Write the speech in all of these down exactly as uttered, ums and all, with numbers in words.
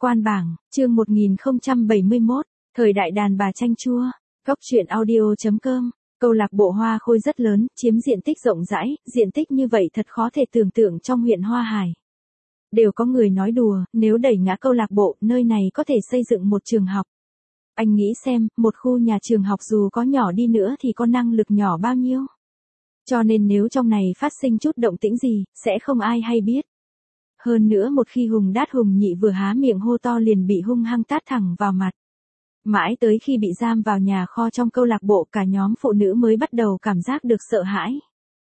Quan bảng, chương một nghìn không trăm bảy mươi mốt, thời đại đàn bà chanh chua. Góc truyện audio chấm com. Câu lạc bộ Hoa Khôi rất lớn, chiếm diện tích rộng rãi, diện tích như vậy thật khó thể tưởng tượng trong huyện Hoa Hải. Đều có người nói đùa, nếu đẩy ngã câu lạc bộ, nơi này có thể xây dựng một trường học. Anh nghĩ xem, một khu nhà trường học dù có nhỏ đi nữa thì có năng lực nhỏ bao nhiêu. Cho nên nếu trong này phát sinh chút động tĩnh gì, sẽ không ai hay biết. Hơn nữa một khi Hùng Đát Hùng Nhị vừa há miệng hô to liền bị hung hăng tát thẳng vào mặt. Mãi tới khi bị giam vào nhà kho trong câu lạc bộ cả nhóm phụ nữ mới bắt đầu cảm giác được sợ hãi.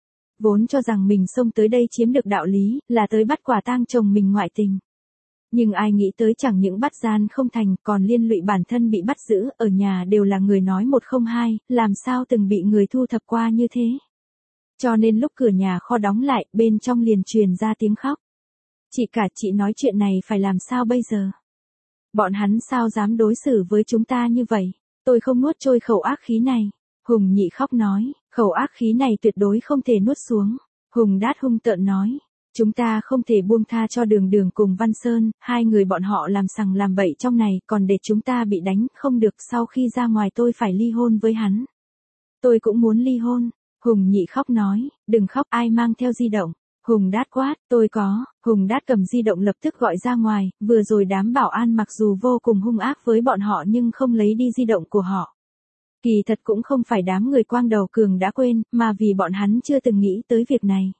Vốn cho rằng mình xông tới đây chiếm được đạo lý, là tới bắt quả tang chồng mình ngoại tình. Nhưng ai nghĩ tới chẳng những bắt gian không thành còn liên lụy bản thân bị bắt giữ, ở nhà đều là người nói một không hai, làm sao từng bị người thu thập qua như thế. Cho nên lúc cửa nhà kho đóng lại, bên trong liền truyền ra tiếng khóc. Chị cả, chị nói chuyện này phải làm sao bây giờ? Bọn hắn sao dám đối xử với chúng ta như vậy? Tôi không nuốt trôi khẩu ác khí này. Hùng Nhị khóc nói, khẩu ác khí này tuyệt đối không thể nuốt xuống. Hùng Đát hung tợn nói, chúng ta không thể buông tha cho Đường Đường cùng Văn Sơn, hai người bọn họ làm sằng làm bậy trong này, còn để chúng ta bị đánh, không được, sau khi ra ngoài tôi phải ly hôn với hắn. Tôi cũng muốn ly hôn. Hùng Nhị khóc nói, đừng khóc, ai mang theo di động? Hùng Đát quát, tôi có. Hùng Đát cầm di động lập tức gọi ra ngoài, vừa rồi đám bảo an mặc dù vô cùng hung ác với bọn họ nhưng không lấy đi di động của họ. Kỳ thật cũng không phải đám người quang đầu cường đã quên, mà vì bọn hắn chưa từng nghĩ tới việc này.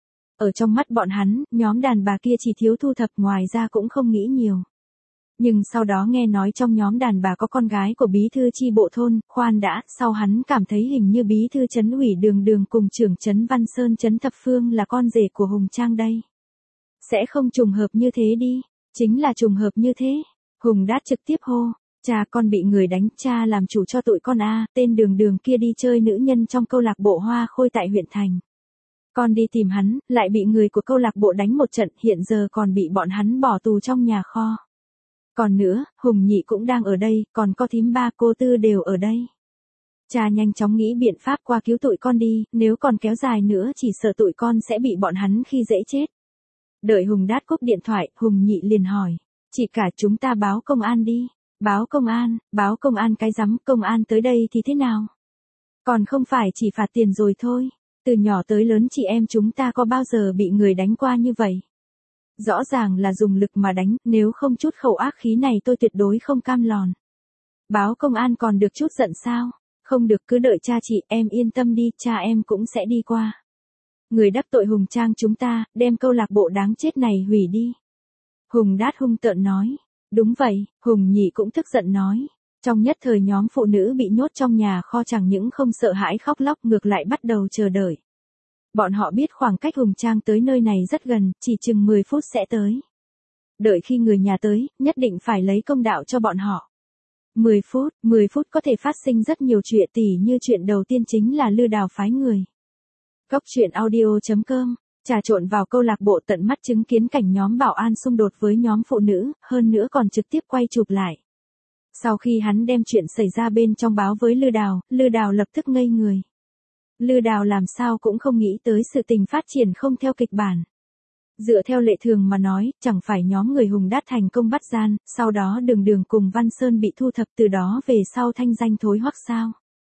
Ở trong mắt bọn hắn, nhóm đàn bà kia chỉ thiếu thu thập, ngoài ra cũng không nghĩ nhiều. Nhưng sau đó nghe nói trong nhóm đàn bà có con gái của bí thư chi bộ thôn, khoan đã, sau hắn cảm thấy hình như bí thư trấn ủy Đường Đường cùng trưởng trấn Văn Sơn trấn Thập Phương là con rể của Hùng Trang đây. Sẽ không trùng hợp như thế đi, chính là trùng hợp như thế. Hùng Đát trực tiếp hô, cha con bị người đánh, cha làm chủ cho tụi con a, tên Đường Đường kia đi chơi nữ nhân trong câu lạc bộ Hoa Khôi tại huyện thành. Con đi tìm hắn, lại bị người của câu lạc bộ đánh một trận, hiện giờ còn bị bọn hắn bỏ tù trong nhà kho. Còn nữa, Hùng Nhị cũng đang ở đây, còn có thím ba cô Tư đều ở đây. Cha nhanh chóng nghĩ biện pháp qua cứu tụi con đi, nếu còn kéo dài nữa chỉ sợ tụi con sẽ bị bọn hắn khi dễ chết. Đợi Hùng Đát cúp điện thoại, Hùng Nhị liền hỏi, chị cả chúng ta báo công an đi. Báo công an, báo công an cái rắm, công an tới đây thì thế nào? Còn không phải chỉ phạt tiền rồi thôi, từ nhỏ tới lớn chị em chúng ta có bao giờ bị người đánh qua như vậy? Rõ ràng là dùng lực mà đánh, nếu không chút khẩu ác khí này tôi tuyệt đối không cam lòn. Báo công an còn được chút giận sao? Không được, cứ đợi cha chị, em yên tâm đi, cha em cũng sẽ đi qua. Người đắc tội Hùng Trang chúng ta, đem câu lạc bộ đáng chết này hủy đi. Hùng Đát hung tợn nói. Đúng vậy, Hùng Nhị cũng tức giận nói. Trong nhất thời nhóm phụ nữ bị nhốt trong nhà kho chẳng những không sợ hãi khóc lóc ngược lại bắt đầu chờ đợi. Bọn họ biết khoảng cách Hùng Trang tới nơi này rất gần, chỉ chừng mười phút sẽ tới. Đợi khi người nhà tới, nhất định phải lấy công đạo cho bọn họ. mười phút, mười phút có thể phát sinh rất nhiều chuyện, tỉ như chuyện đầu tiên chính là lừa đảo phái người. Góc truyện audio chấm com. Trà trộn vào câu lạc bộ tận mắt chứng kiến cảnh nhóm bảo an xung đột với nhóm phụ nữ, hơn nữa còn trực tiếp quay chụp lại. Sau khi hắn đem chuyện xảy ra bên trong báo với Lư Đào, Lư Đào lập tức ngây người. Lư Đào làm sao cũng không nghĩ tới sự tình phát triển không theo kịch bản. Dựa theo lệ thường mà nói, chẳng phải nhóm người Hùng Đát thành công bắt gian, sau đó Đường Đường cùng Văn Sơn bị thu thập, từ đó về sau thanh danh thối hoắc sao?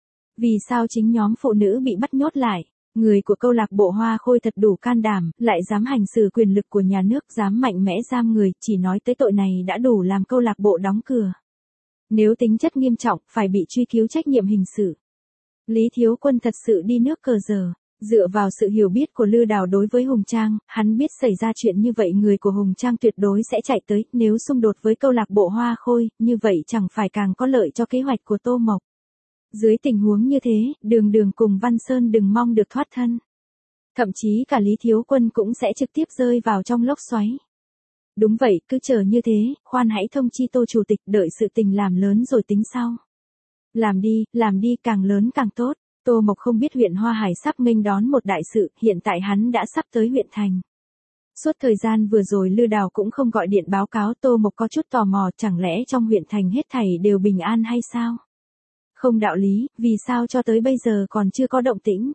Vì sao chính nhóm phụ nữ bị bắt nhốt lại? Người của câu lạc bộ Hoa Khôi thật đủ can đảm, lại dám hành xử quyền lực của nhà nước, dám mạnh mẽ giam người, chỉ nói tới tội này đã đủ làm câu lạc bộ đóng cửa. Nếu tính chất nghiêm trọng, phải bị truy cứu trách nhiệm hình sự. Lý Thiếu Quân thật sự đi nước cờ giờ. Dựa vào sự hiểu biết của Lư Đào đối với Hùng Trang, hắn biết xảy ra chuyện như vậy người của Hùng Trang tuyệt đối sẽ chạy tới, nếu xung đột với câu lạc bộ Hoa Khôi, như vậy chẳng phải càng có lợi cho kế hoạch của Tô Mộc. Dưới tình huống như thế, Đường Đường cùng Văn Sơn đừng mong được thoát thân. Thậm chí cả Lý Thiếu Quân cũng sẽ trực tiếp rơi vào trong lốc xoáy. Đúng vậy, cứ chờ như thế, khoan hãy thông chi Tô Chủ tịch, đợi sự tình làm lớn rồi tính sau. Làm đi, làm đi, càng lớn càng tốt. Tô Mộc không biết huyện Hoa Hải sắp nghênh đón một đại sự, hiện tại hắn đã sắp tới huyện thành. Suốt thời gian vừa rồi Lư Đào cũng không gọi điện báo cáo, Tô Mộc có chút tò mò, chẳng lẽ trong huyện thành hết thảy đều bình an hay sao? Không đạo lý, vì sao cho tới bây giờ còn chưa có động tĩnh?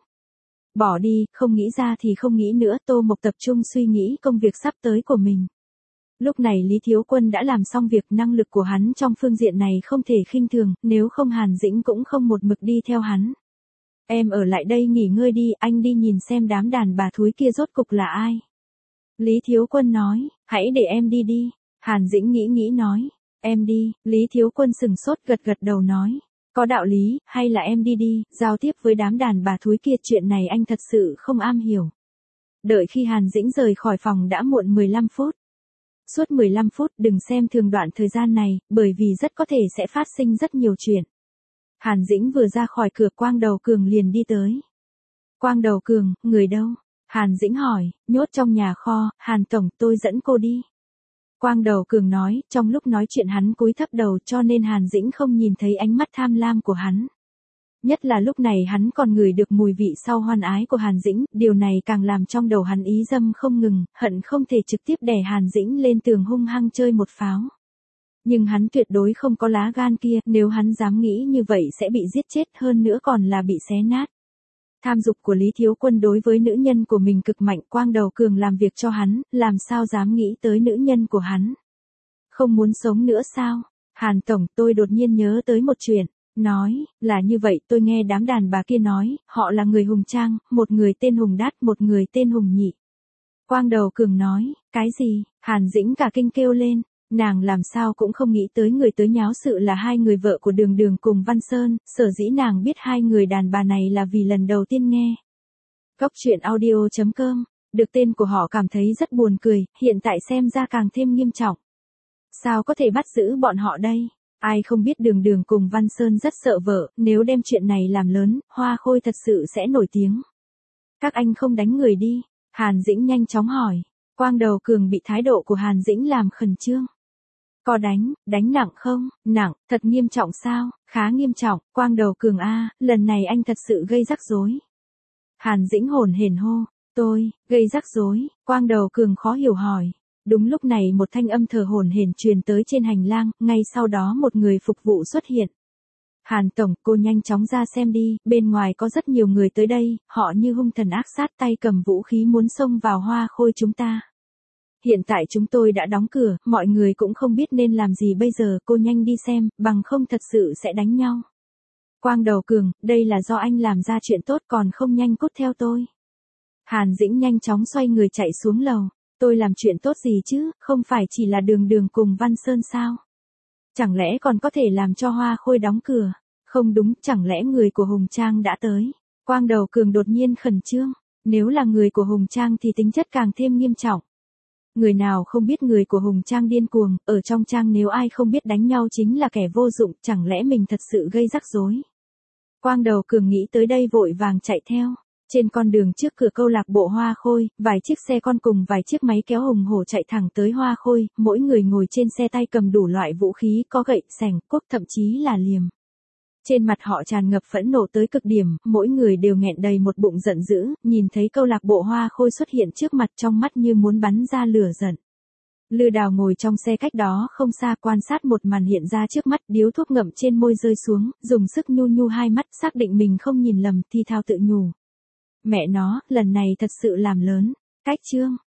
Bỏ đi, không nghĩ ra thì không nghĩ nữa, Tô Mộc tập trung suy nghĩ công việc sắp tới của mình. Lúc này Lý Thiếu Quân đã làm xong việc, năng lực của hắn trong phương diện này không thể khinh thường, nếu không Hàn Dĩnh cũng không một mực đi theo hắn. Em ở lại đây nghỉ ngơi đi, anh đi nhìn xem đám đàn bà thúi kia rốt cục là ai. Lý Thiếu Quân nói, hãy để em đi đi. Hàn Dĩnh nghĩ nghĩ nói, em đi. Lý Thiếu Quân sừng sốt gật gật đầu nói, có đạo lý, hay là em đi đi, giao tiếp với đám đàn bà thúi kia, chuyện này anh thật sự không am hiểu. Đợi khi Hàn Dĩnh rời khỏi phòng đã muộn mười lăm phút. Suốt mười lăm phút, đừng xem thường đoạn thời gian này, bởi vì rất có thể sẽ phát sinh rất nhiều chuyện. Hàn Dĩnh vừa ra khỏi cửa, Quang Đầu Cường liền đi tới. Quang Đầu Cường, người đâu? Hàn Dĩnh hỏi, nhốt trong nhà kho. Hàn tổng, tôi dẫn cô đi. Quang Đầu Cường nói, trong lúc nói chuyện hắn cúi thấp đầu cho nên Hàn Dĩnh không nhìn thấy ánh mắt tham lam của hắn. Nhất là lúc này hắn còn ngửi được mùi vị sau hoan ái của Hàn Dĩnh, điều này càng làm trong đầu hắn ý dâm không ngừng, hận không thể trực tiếp đè Hàn Dĩnh lên tường hung hăng chơi một pháo. Nhưng hắn tuyệt đối không có lá gan kia, nếu hắn dám nghĩ như vậy sẽ bị giết chết, hơn nữa còn là bị xé nát. Tham dục của Lý Thiếu Quân đối với nữ nhân của mình cực mạnh, Quang Đầu Cường làm việc cho hắn, làm sao dám nghĩ tới nữ nhân của hắn. Không muốn sống nữa sao? Hàn tổng, tôi đột nhiên nhớ tới một chuyện. Nói, là như vậy, tôi nghe đám đàn bà kia nói, họ là người Hùng Trang, một người tên Hùng Đát, một người tên Hùng Nhị. Quang Đầu Cường nói, cái gì? Hàn Dĩnh cả kinh kêu lên, nàng làm sao cũng không nghĩ tới người tới nháo sự là hai người vợ của Đường Đường cùng Văn Sơn, sở dĩ nàng biết hai người đàn bà này là vì lần đầu tiên nghe. Góc truyện audio chấm com, được tên của họ cảm thấy rất buồn cười, hiện tại xem ra càng thêm nghiêm trọng. Sao có thể bắt giữ bọn họ đây? Ai không biết Đường Đường cùng Văn Sơn rất sợ vợ, nếu đem chuyện này làm lớn, Hoa Khôi thật sự sẽ nổi tiếng. Các anh không đánh người đi? Hàn Dĩnh nhanh chóng hỏi. Quang Đầu Cường bị thái độ của Hàn Dĩnh làm khẩn trương. Có đánh, đánh nặng không? Nặng, thật nghiêm trọng sao? Khá nghiêm trọng, Quang Đầu Cường a, lần này anh thật sự gây rắc rối. Hàn Dĩnh hồn hển hô, tôi, gây rắc rối, Quang Đầu Cường khó hiểu hỏi. Đúng lúc này một thanh âm thở hổn hển truyền tới trên hành lang, ngay sau đó một người phục vụ xuất hiện. Hàn tổng, cô nhanh chóng ra xem đi, bên ngoài có rất nhiều người tới đây, họ như hung thần ác sát, tay cầm vũ khí muốn xông vào Hoa Khôi chúng ta. Hiện tại chúng tôi đã đóng cửa, mọi người cũng không biết nên làm gì bây giờ, cô nhanh đi xem, bằng không thật sự sẽ đánh nhau. Quang Đầu Cường, đây là do anh làm ra chuyện tốt, còn không nhanh cút theo tôi. Hàn Dĩnh nhanh chóng xoay người chạy xuống lầu. Tôi làm chuyện tốt gì chứ, không phải chỉ là Đường Đường cùng Văn Sơn sao? Chẳng lẽ còn có thể làm cho Hoa Khôi đóng cửa? Không đúng, chẳng lẽ người của Hùng Trang đã tới? Quang Đầu Cường đột nhiên khẩn trương, nếu là người của Hùng Trang thì tính chất càng thêm nghiêm trọng. Người nào không biết người của Hùng Trang điên cuồng, ở trong trang nếu ai không biết đánh nhau chính là kẻ vô dụng, chẳng lẽ mình thật sự gây rắc rối? Quang Đầu Cường nghĩ tới đây vội vàng chạy theo. Trên con đường trước cửa câu lạc bộ Hoa Khôi, vài chiếc xe con cùng vài chiếc máy kéo hùng hổ chạy thẳng tới Hoa Khôi, mỗi người ngồi trên xe tay cầm đủ loại vũ khí, có gậy, sẻng, cuốc, thậm chí là liềm. Trên mặt họ tràn ngập phẫn nộ tới cực điểm, mỗi người đều nghẹn đầy một bụng giận dữ, nhìn thấy câu lạc bộ Hoa Khôi xuất hiện trước mặt trong mắt như muốn bắn ra lửa giận. Lư Đào ngồi trong xe cách đó không xa, quan sát một màn hiện ra trước mắt, điếu thuốc ngậm trên môi rơi xuống, dùng sức nhu nhu hai mắt, xác định mình không nhìn lầm, thì thào tự nhủ. Mẹ nó, lần này thật sự làm lớn. Cách chương